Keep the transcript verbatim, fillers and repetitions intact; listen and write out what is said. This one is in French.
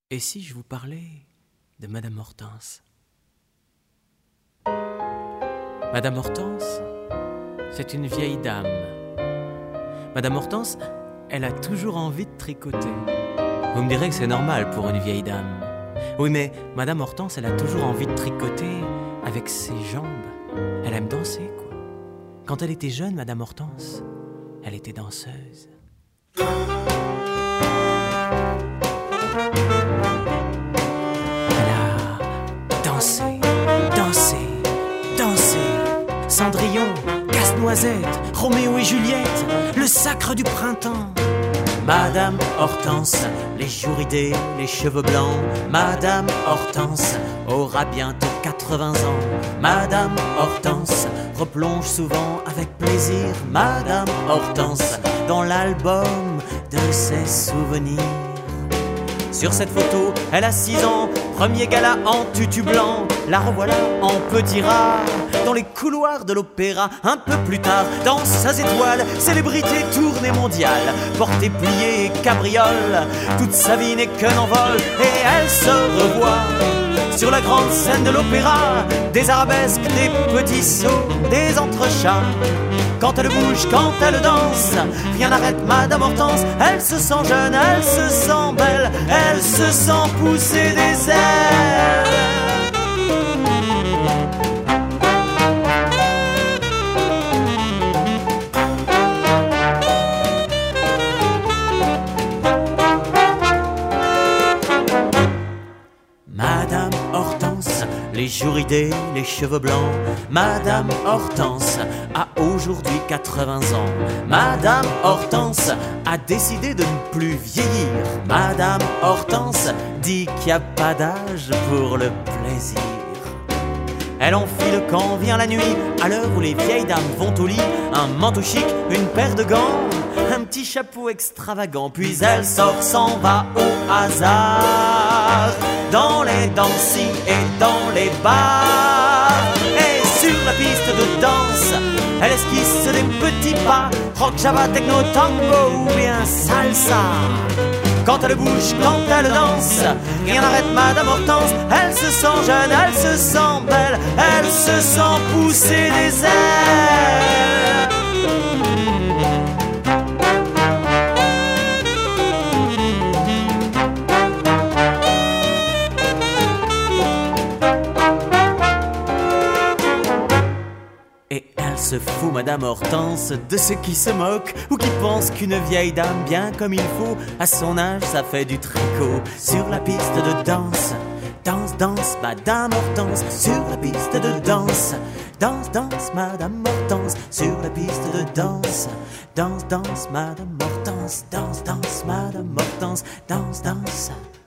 Et si je vous parlais de Madame Hortense? Madame Hortense, c'est une vieille dame. Madame Hortense, elle a toujours envie de tricoter. Vous me direz que c'est normal pour une vieille dame. Oui, mais Madame Hortense, elle a toujours envie de tricoter avec ses jambes. Elle aime danser, quoi. Quand elle était jeune, Madame Hortense, elle était danseuse. Danser, danser, danser. Cendrillon, Casse-Noisette, Roméo et Juliette, le sacre du printemps. Madame Hortense, les joues ridées, les cheveux blancs. Madame Hortense aura bientôt quatre-vingts ans. Madame Hortense replonge souvent avec plaisir. Madame Hortense dans l'album de ses souvenirs. Sur cette photo, elle a six ans, premier gala en tutu blanc. La revoilà en petit rat, dans les couloirs de l'opéra. Un peu plus tard, dans sa étoile, célébrité tournée mondiale. Portée pliée et cabriole, toute sa vie n'est qu'un envol. Et elle se revoit sur la grande scène de l'opéra. Des arabesques, des petits sauts, des entrechats. Quand elle bouge, quand elle danse, rien n'arrête Madame Hortense. Elle se sent jeune, elle se sent belle, elle se sent pousser des ailes. Madame Hortense, les joues ridées, les cheveux blancs. Madame Hortense a aujourd'hui quatre-vingts ans. Madame Hortense a décidé de ne plus vieillir. Madame Hortense dit qu'il n'y a pas d'âge pour le plaisir. Elle enfile quand vient la nuit, à l'heure où les vieilles dames vont au lit. Un manteau chic, une paire de gants, un petit chapeau extravagant. Puis elle sort, s'en va au hasard, dans les dancing et dans les bars. Et sur la piste de danse, elle esquisse des petits pas, rock, java, techno, tango ou bien salsa. Quand elle bouge, quand elle danse, rien n'arrête Madame Hortense. Elle se sent jeune, elle se sent belle, elle se sent pousser des ailes. Et elle se fout, Madame Hortense, de ceux qui se moquent ou qui pensent qu'une vieille dame bien comme il faut, à son âge, ça fait du tricot. Sur la piste de danse, danse, danse, Madame Hortense. Sur la piste de danse, danse, danse, Madame Hortense. Sur la piste de danse, danse, danse, Madame Hortense. Danse, danse, Madame Hortense. Danse, danse.